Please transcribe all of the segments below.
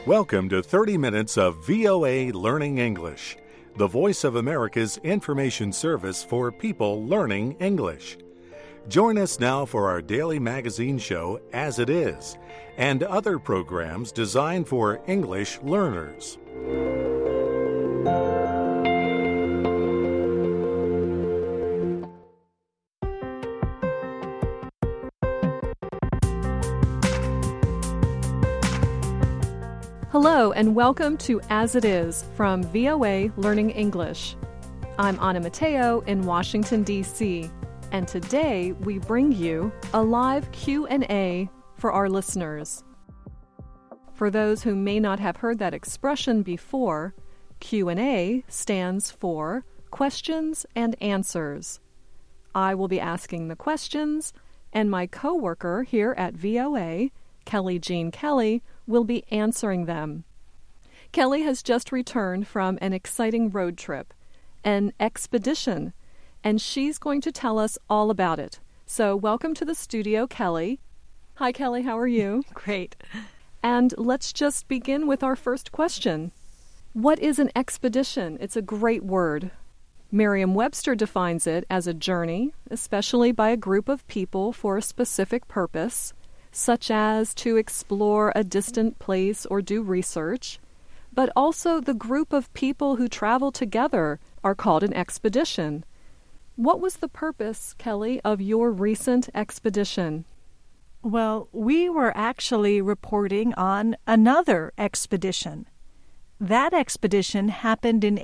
Welcome to 30 minutes of VOA Learning English, the voice of America's information service for people learning English. Join us now for our daily magazine show, As It Is, and other programs designed for English learners. Hello and welcome to As It Is from VOA Learning English. I'm Anna Mateo in Washington, D.C., and today we bring you a live Q&A for our listeners. For those who may not have heard that expression before, Q&A stands for questions and answers. I will be asking the questions, and my coworker here at VOA, Kelly Jean Kelly, will be answering them. Kelly has just returned from an exciting road trip, an expedition, and she's going to tell us all about it. So welcome to the studio, Kelly. Hi, Kelly. How are you? Great. And let's just begin with our first question. What is an expedition? It's a great word. Merriam-Webster defines it as a journey, especially by a group of people for a specific purpose, such as to explore a distant place or do research, but also the group of people who travel together are called an expedition. What was the purpose, Kelly, of your recent expedition? Well, we were actually reporting on another expedition. That expedition happened in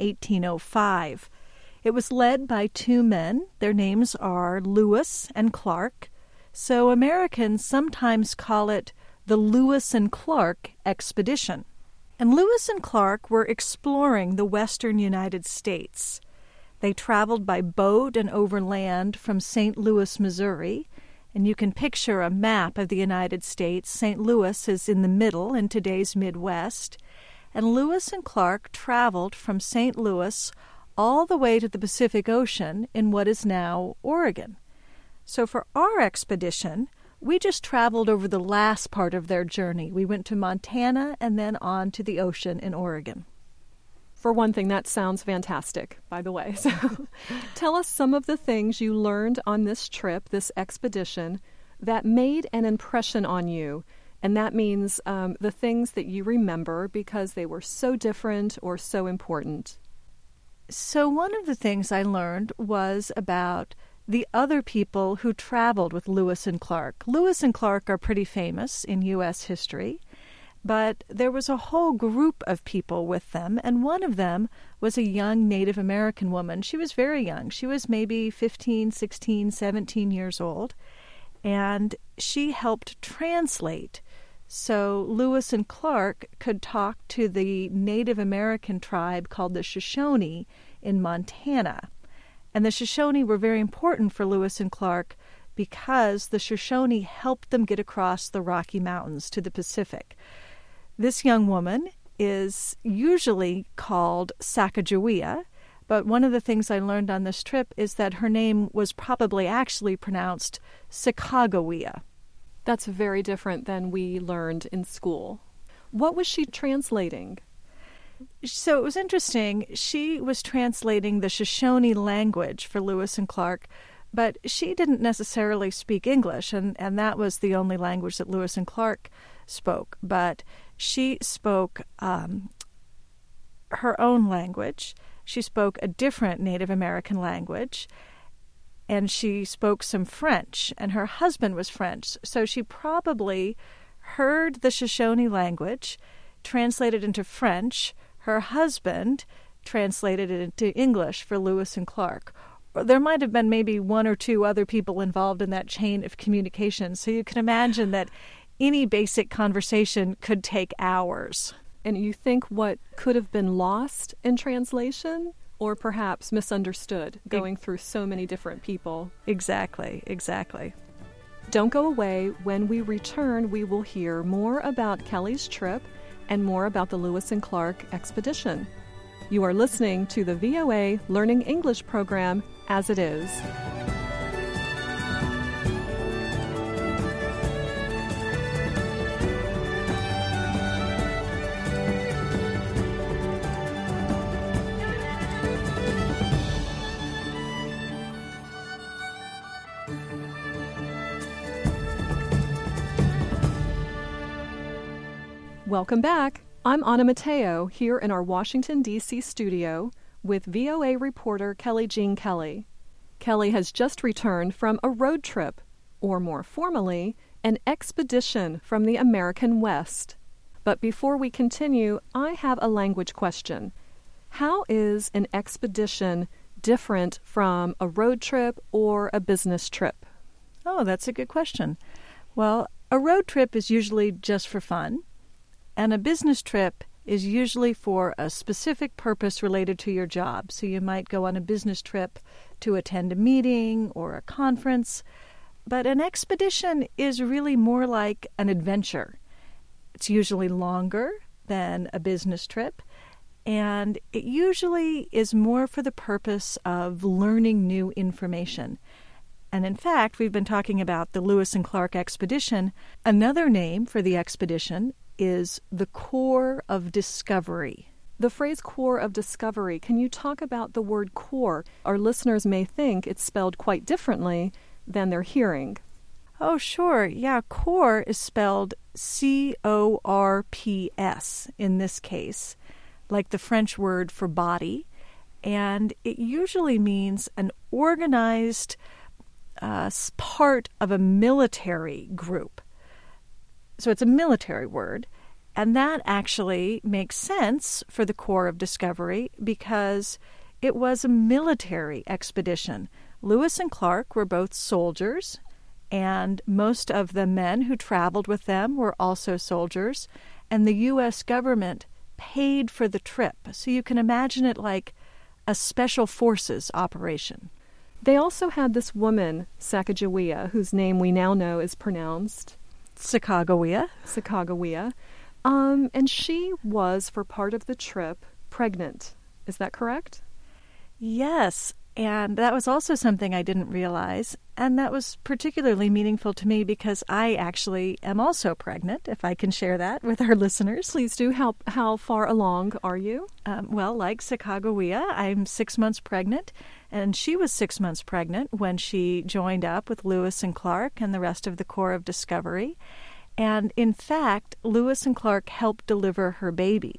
1805. It was led by two men. Their names are Lewis and Clark. So Americans sometimes call it the Lewis and Clark expedition. And Lewis and Clark were exploring the western United States. They traveled by boat and overland from St. Louis, Missouri, and you can picture a map of the United States. St. Louis is in the middle in today's Midwest, and Lewis and Clark traveled from St. Louis all the way to the Pacific Ocean in what is now Oregon. So for our expedition, we just traveled over the last part of their journey. We went to Montana and then on to the ocean in Oregon. For one thing, that sounds fantastic, by the way. So tell us some of the things you learned on this trip, this expedition, that made an impression on you. And that means the things that you remember because they were so different or so important. So one of the things I learned was about the other people who traveled with Lewis and Clark. Lewis and Clark are pretty famous in U.S. history, but there was a whole group of people with them, and one of them was a young Native American woman. She was very young. She was maybe 15, 16, 17 years old, and she helped translate. So Lewis and Clark could talk to the Native American tribe called the Shoshone in Montana. And the Shoshone were very important for Lewis and Clark because the Shoshone helped them get across the Rocky Mountains to the Pacific. This young woman is usually called Sacagawea, but one of the things I learned on this trip is that her name was probably actually pronounced Sacagawea. That's very different than we learned in school. What was she translating? So it was interesting. She was translating the Shoshone language for Lewis and Clark, but she didn't necessarily speak English, and that was the only language that Lewis and Clark spoke. But she spoke her own language. She spoke a different Native American language, and she spoke some French, and her husband was French. So she probably heard the Shoshone language, translated into French. Her husband translated it into English for Lewis and Clark. There might have been maybe one or two other people involved in that chain of communication. So you can imagine that any basic conversation could take hours. And you think what could have been lost in translation or perhaps misunderstood going through so many different people? Exactly. Don't go away. When we return, we will hear more about Kelly's trip and more about the Lewis and Clark expedition. You are listening to the VOA Learning English program, As It Is. Welcome back. I'm Anna Matteo here in our Washington, D.C. studio with VOA reporter Kelly Jean Kelly. Kelly has just returned from a road trip, or more formally, an expedition from the American West. But before we continue, I have a language question. How is an expedition different from a road trip or a business trip? Oh, that's a good question. Well, a road trip is usually just for fun, and a business trip is usually for a specific purpose related to your job. So you might go on a business trip to attend a meeting or a conference, but an expedition is really more like an adventure. It's usually longer than a business trip, and it usually is more for the purpose of learning new information. And in fact, we've been talking about the Lewis and Clark expedition. Another name for the expedition is the Corps of Discovery. The phrase Corps of Discovery, can you talk about the word corps? Our listeners may think it's spelled quite differently than they're hearing. Oh, sure. Yeah, corps is spelled C-O-R-P-S in this case, like the French word for body. And it usually means an organized part of a military group. So it's a military word, and that actually makes sense for the Corps of Discovery because it was a military expedition. Lewis and Clark were both soldiers, and most of the men who traveled with them were also soldiers, and the U.S. government paid for the trip. So you can imagine it like a special forces operation. They also had this woman, Sacagawea, whose name we now know is pronounced Sacagawea. And she was, for part of the trip, pregnant. Is that correct? Yes, and that was also something I didn't realize, and that was particularly meaningful to me because I actually am also pregnant, if I can share that with our listeners. Please do. How far along are you? Well, like Sacagawea, I'm 6 months pregnant, and she was 6 months pregnant when she joined up with Lewis and Clark and the rest of the Corps of Discovery. And in fact, Lewis and Clark helped deliver her baby.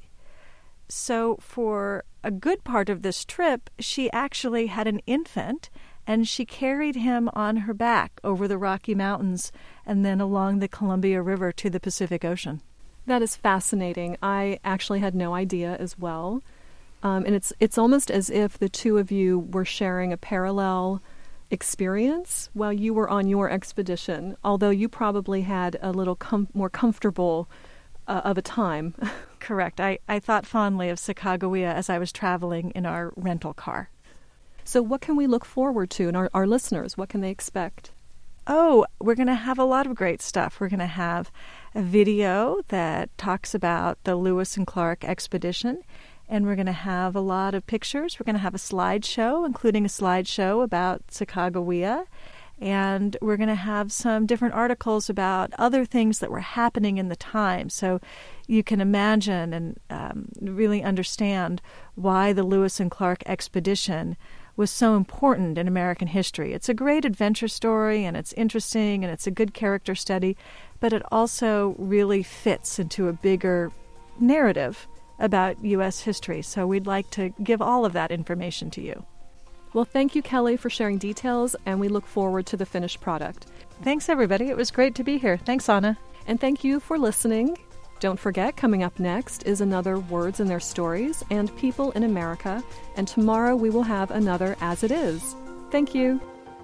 So for a good part of this trip, she actually had an infant, and she carried him on her back over the Rocky Mountains and then along the Columbia River to the Pacific Ocean. That is fascinating. I actually had no idea as well. And it's almost as if the two of you were sharing a parallel experience while you were on your expedition, although you probably had a little more comfortable of a time. Correct. I thought fondly of Sacagawea as I was traveling in our rental car. So what can we look forward to, and our listeners, what can they expect? Oh, we're going to have a lot of great stuff. We're going to have a video that talks about the Lewis and Clark expedition, and we're going to have a lot of pictures. We're going to have a slideshow, including a slideshow about Sacagawea, and we're going to have some different articles about other things that were happening in the time. So you can imagine and really understand why the Lewis and Clark expedition was so important in American history. It's a great adventure story, and it's interesting, and it's a good character study, but it also really fits into a bigger narrative about U.S. history. So we'd like to give all of that information to you. Well, thank you, Kelly, for sharing details, and we look forward to the finished product. Thanks, everybody. It was great to be here. Thanks, Anna. And thank you for listening. Don't forget, coming up next is another Words and Their Stories and People in America, and tomorrow we will have another As It Is. Thank you.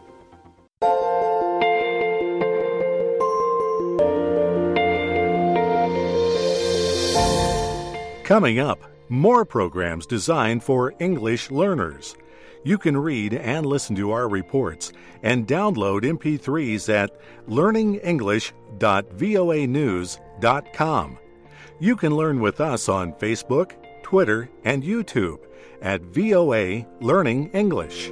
Coming up, more programs designed for English learners. You can read and listen to our reports and download MP3s at learningenglish.voanews.com. You can learn with us on Facebook, Twitter, and YouTube at VOA Learning English.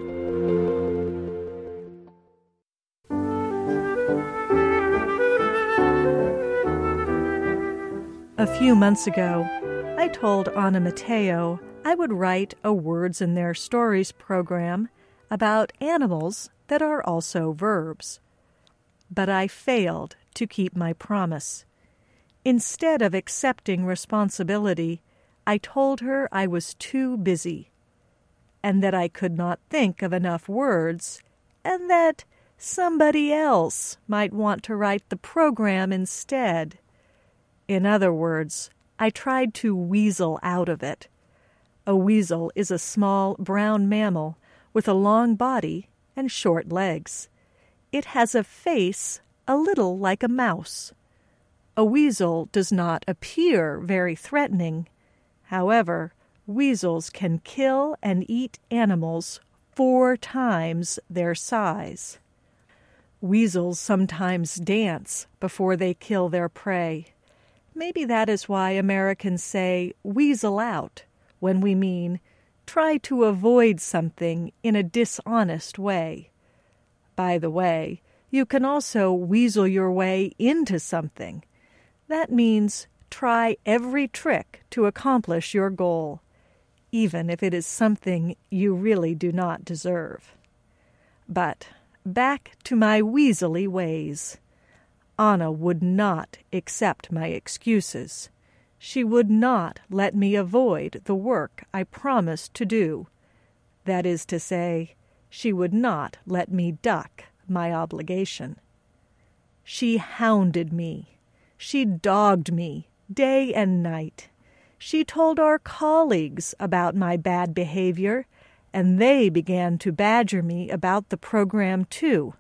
A few months ago, I told Anna Matteo I would write a Words and Their Stories program about animals that are also verbs. But I failed to keep my promise. Instead of accepting responsibility, I told her I was too busy, and that I could not think of enough words, and that somebody else might want to write the program instead. In other words, I tried to weasel out of it. A weasel is a small brown mammal with a long body and short legs. It has a face a little like a mouse. A weasel does not appear very threatening. However, weasels can kill and eat animals 4 times their size. Weasels sometimes dance before they kill their prey. Maybe that is why Americans say weasel out when we mean try to avoid something in a dishonest way. By the way, you can also weasel your way into something. That means try every trick to accomplish your goal, even if it is something you really do not deserve. But back to my weaselly ways. Anna would not accept my excuses. She would not let me avoid the work I promised to do. That is to say, she would not let me duck my obligation. She hounded me. She dogged me day and night. She told our colleagues about my bad behavior, and they began to badger me about the program too.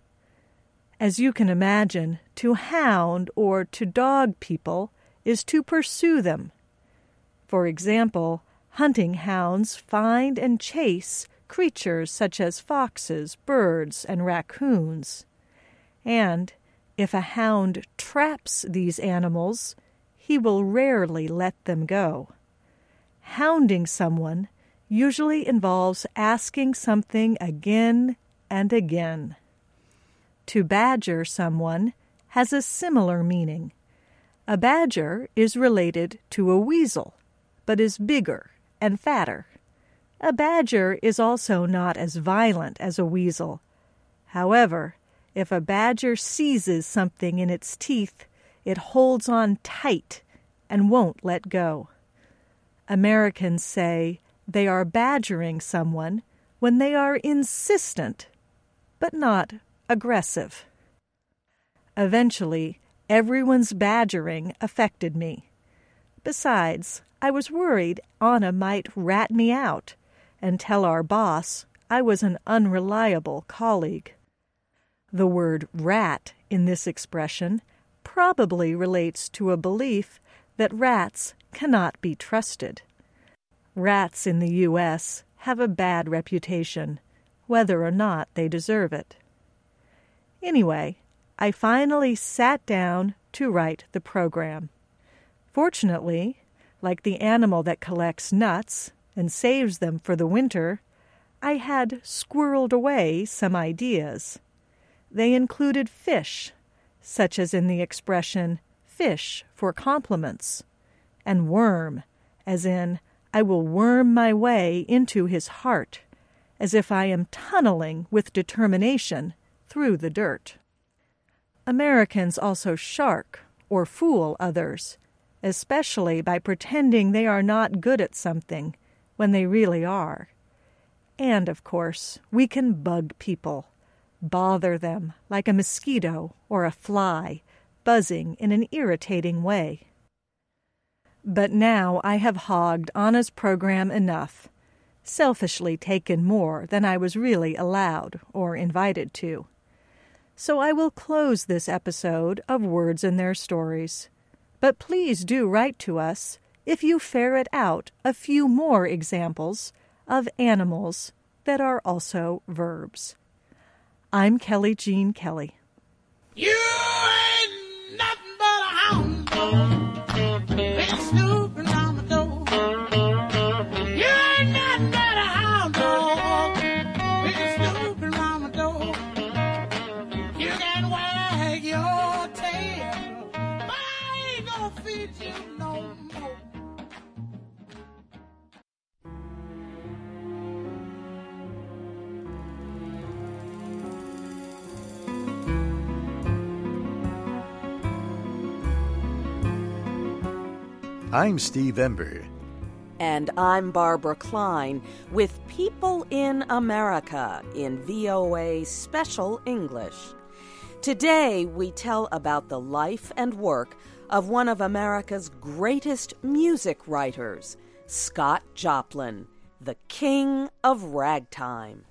As you can imagine, to hound or to dog people is to pursue them. For example, hunting hounds find and chase creatures such as foxes, birds, and raccoons. And if a hound traps these animals, he will rarely let them go. Hounding someone usually involves asking something again and again. To badger someone has a similar meaning. A badger is related to a weasel, but is bigger and fatter. A badger is also not as violent as a weasel. However, if a badger seizes something in its teeth, it holds on tight and won't let go. Americans say they are badgering someone when they are insistent, but not aggressive. Eventually, everyone's badgering affected me. Besides, I was worried Anna might rat me out and tell our boss I was an unreliable colleague. The word rat in this expression probably relates to a belief that rats cannot be trusted. Rats in the U.S. have a bad reputation, whether or not they deserve it. Anyway, I finally sat down to write the program. Fortunately, like the animal that collects nuts and saves them for the winter, I had squirreled away some ideas. They included fish, such as in the expression fish for compliments, and worm, as in I will worm my way into his heart, as if I am tunneling with determination through the dirt. Americans also shark or fool others, especially by pretending they are not good at something when they really are. And, of course, we can bug people, bother them like a mosquito or a fly, buzzing in an irritating way. But now I have hogged Anna's program enough, selfishly taken more than I was really allowed or invited to. So I will close this episode of Words and Their Stories. But please do write to us if you ferret out a few more examples of animals that are also verbs. I'm Kelly Jean Kelly. You ain't nothing but a hound dog, been snooping on the door. You ain't nothing but a hound dog, been snooping on the door. You can wag your tail, but I ain't gonna feed you no more. I'm Steve Ember. And I'm Barbara Klein with People in America in VOA Special English. Today we tell about the life and work of one of America's greatest music writers, Scott Joplin, the king of ragtime.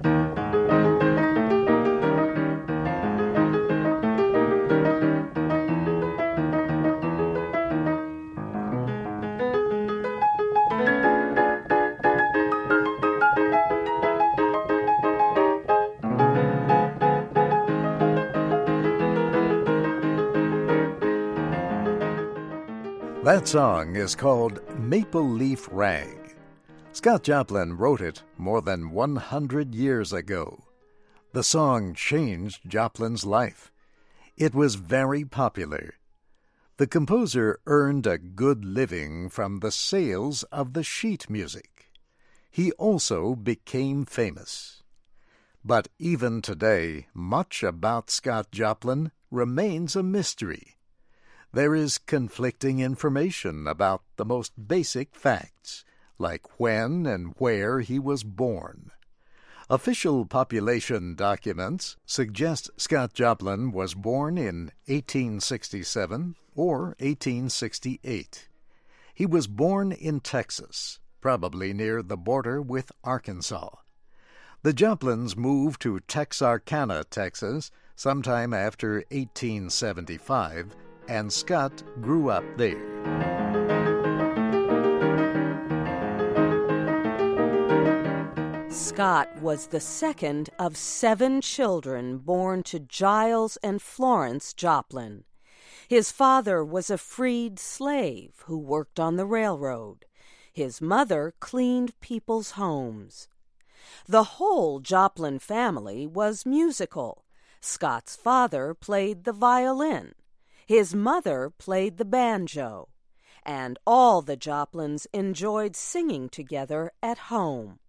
That song is called Maple Leaf Rag. Scott Joplin wrote it more than 100 years ago. The song changed Joplin's life. It was very popular. The composer earned a good living from the sales of the sheet music. He also became famous. But even today, much about Scott Joplin remains a mystery. There is conflicting information about the most basic facts, like when and where he was born. Official population documents suggest Scott Joplin was born in 1867 or 1868. He was born in Texas, probably near the border with Arkansas. The Joplins moved to Texarkana, Texas, sometime after 1875, and Scott grew up there. Scott was the second of 7 children born to Giles and Florence Joplin. His father was a freed slave who worked on the railroad. His mother cleaned people's homes. The whole Joplin family was musical. Scott's father played the violin. His mother played the banjo, and all the Joplins enjoyed singing together at home.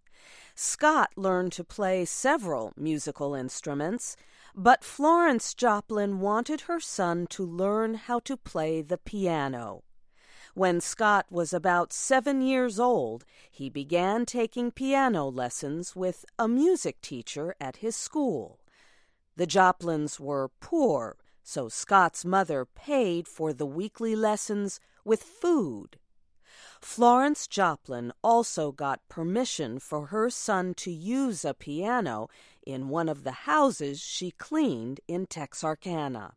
Scott learned to play several musical instruments, but Florence Joplin wanted her son to learn how to play the piano. When Scott was about 7 years old, he began taking piano lessons with a music teacher at his school. The Joplins were poor, so Scott's mother paid for the weekly lessons with food. Florence Joplin also got permission for her son to use a piano in one of the houses she cleaned in Texarkana.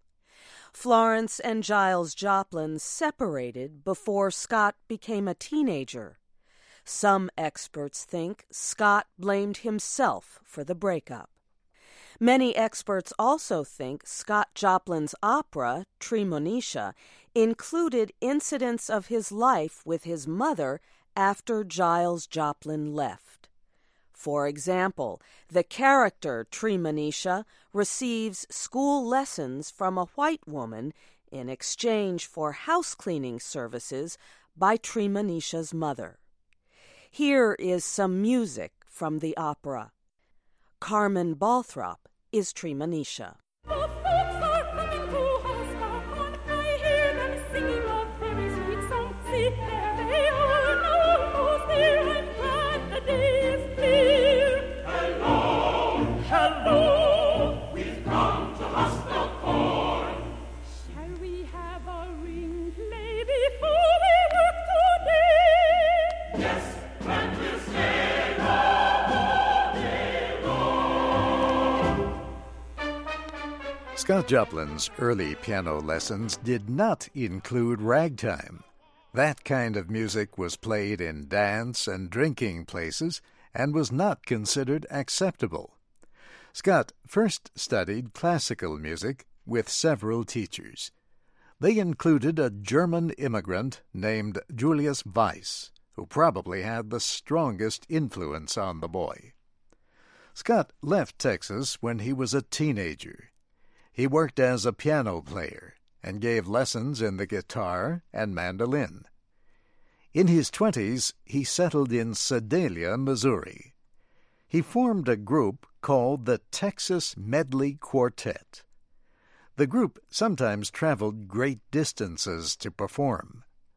Florence and Giles Joplin separated before Scott became a teenager. Some experts think Scott blamed himself for the breakup. Many experts also think Scott Joplin's opera, Treemonisha, included incidents of his life with his mother after Giles Joplin left. For example, the character Treemonisha receives school lessons from a white woman in exchange for house-cleaning services by Treemonisha's mother. Here is some music from the opera. Carmen Balthrop is Treemonisha. The folks are coming to house on. I hear them singing a very sweet song. See, there they are, almost here. I'm glad the day is clear. Hello, hello, we've come to husk the corn. Shall we have a ring play before we work today? Yes, and we'll stay all day long. Scott Joplin's early piano lessons did not include ragtime. That kind of music was played in dance and drinking places and was not considered acceptable. Scott first studied classical music with several teachers. They included a German immigrant named Julius Weiss, who probably had the strongest influence on the boy. Scott left Texas when he was a teenager. He worked as a piano player and gave lessons in the guitar and mandolin. In his 20s, he settled in Sedalia, Missouri. He formed a group called the Texas Medley Quartet. The group sometimes traveled great distances to perform.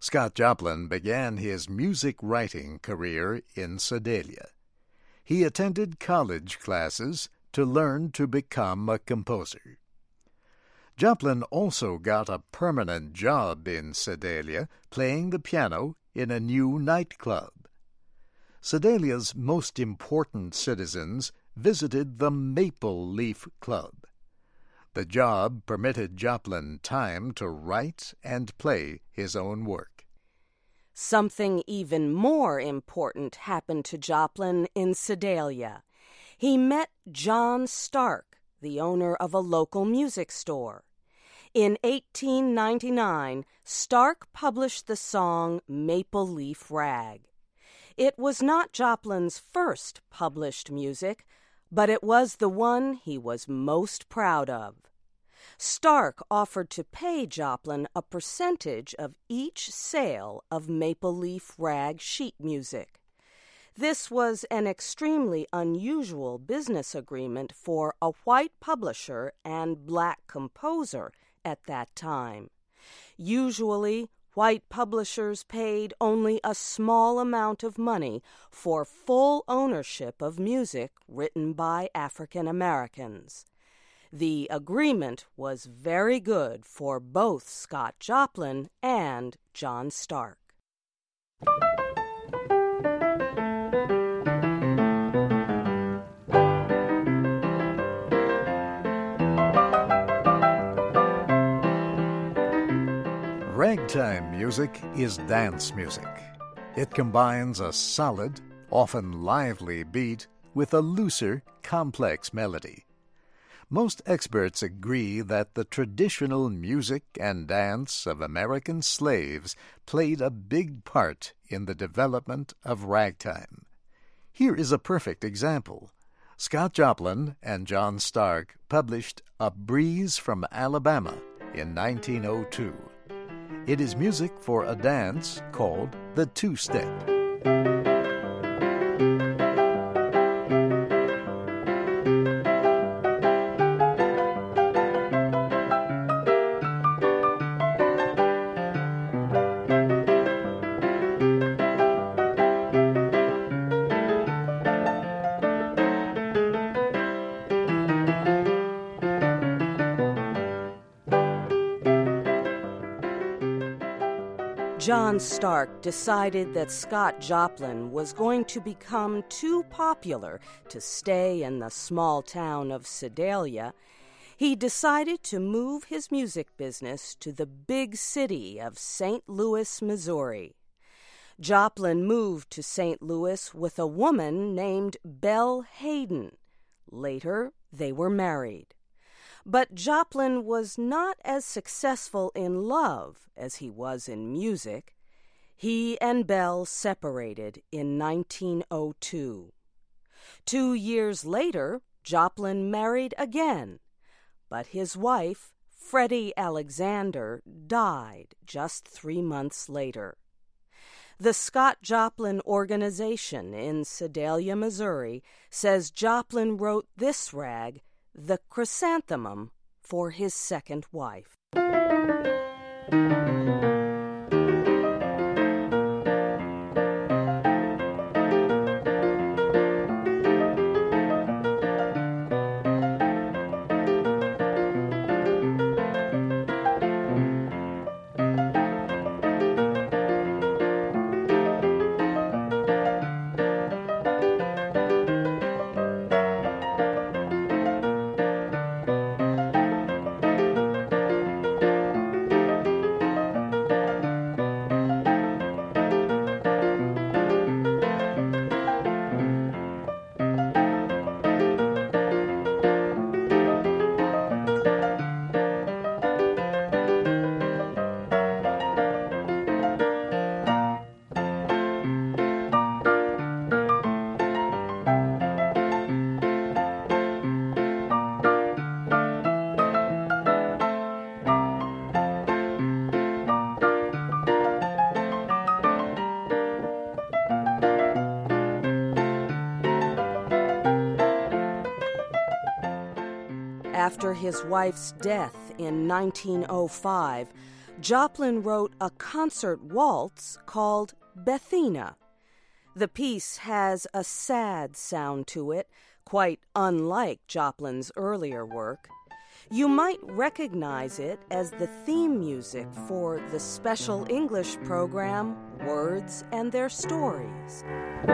Scott Joplin began his music writing career in Sedalia. He attended college classes to learn to become a composer. Joplin also got a permanent job in Sedalia, playing the piano in a new nightclub. Sedalia's most important citizens visited the Maple Leaf Club. The job permitted Joplin time to write and play his own work. Something even more important happened to Joplin in Sedalia. He met John Stark, the owner of a local music store. In 1899, Stark published the song Maple Leaf Rag. It was not Joplin's first published music, but it was the one he was most proud of. Stark offered to pay Joplin a percentage of each sale of Maple Leaf Rag sheet music. This was an extremely unusual business agreement for a white publisher and black composer at that time. Usually, white publishers paid only a small amount of money for full ownership of music written by African Americans. The agreement was very good for both Scott Joplin and John Stark. Ragtime music is dance music. It combines a solid, often lively beat with a looser, complex melody. Most experts agree that the traditional music and dance of American slaves played a big part in the development of ragtime. Here is a perfect example. Scott Joplin and John Stark published A Breeze from Alabama in 1902. It is music for a dance called the two-step. John Stark decided that Scott Joplin was going to become too popular to stay in the small town of Sedalia. He decided to move his music business to the big city of St. Louis, Missouri. Joplin moved to St. Louis with a woman named Belle Hayden. Later, they were married. But Joplin was not as successful in love as he was in music. He and Belle separated in 1902. 2 years later, Joplin married again, but his wife, Freddie Alexander, died just 3 months later. The Scott Joplin Organization in Sedalia, Missouri, says Joplin wrote this rag, The Chrysanthemum, for his second wife. After his wife's death in 1905, Joplin wrote a concert waltz called Bethina. The piece has a sad sound to it, quite unlike Joplin's earlier work. You might recognize it as the theme music for the special English program Words and Their Stories.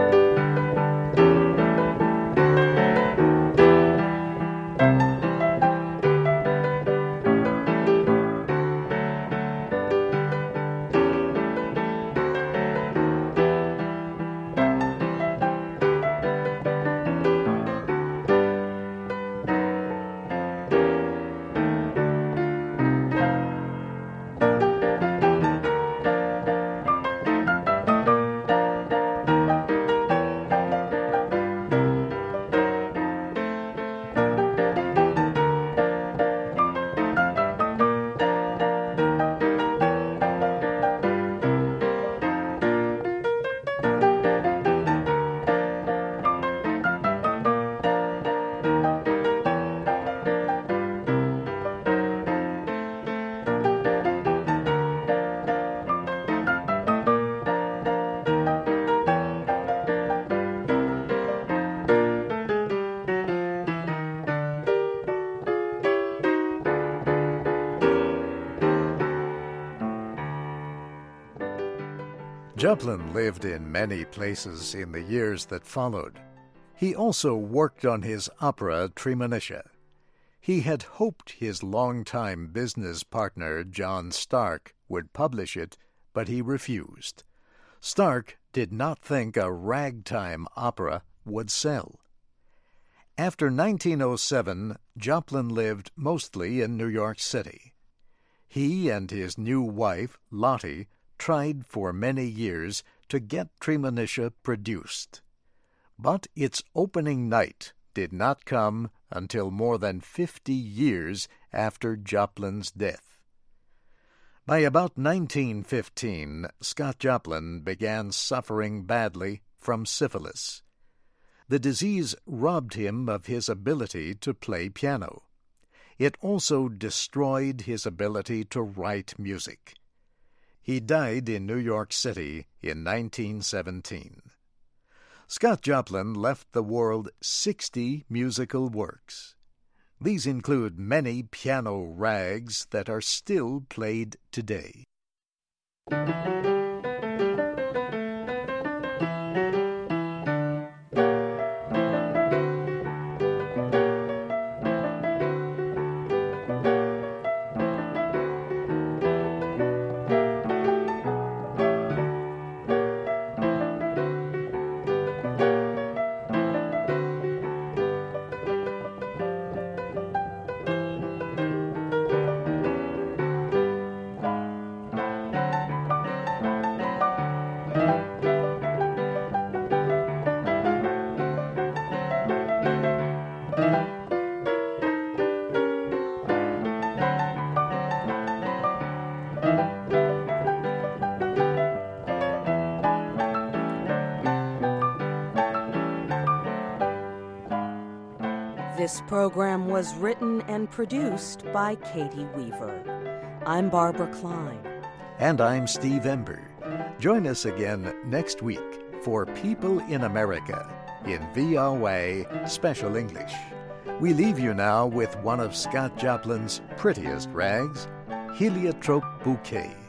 Joplin lived in many places in the years that followed. He also worked on his opera Treemonisha. He had hoped his longtime business partner John Stark would publish it, but he refused. Stark did not think a ragtime opera would sell. After 1907, Joplin lived mostly in New York City. He and his new wife, Lottie, tried for many years to get Treemonisha produced. But its opening night did not come until more than 50 years after Joplin's death. By about 1915, Scott Joplin began suffering badly from syphilis. The disease robbed him of his ability to play piano. It also destroyed his ability to write music. He died in New York City in 1917. Scott Joplin left the world 60 musical works. These include many piano rags that are still played today. This program was written and produced by Katie Weaver. I'm Barbara Klein. And I'm Steve Ember. Join us again next week for People in America in VOA Special English. We leave you now with one of Scott Joplin's prettiest rags, Heliotrope Bouquet.